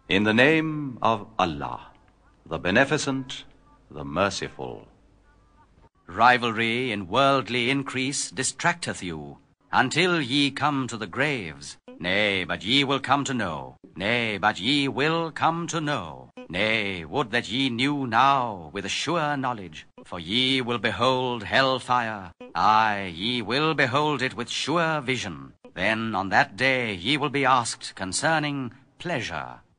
In the name of Allah, the Beneficent, the Merciful. Rivalry in worldly increase distracteth you, until ye come to the graves. Nay, but ye will come to know. Nay, but ye will come to know. Nay, would that ye knew now with a sure knowledge, for ye will behold hell fire. Aye, ye will behold it with sure vision. Then on that day ye will be asked concerning pleasure.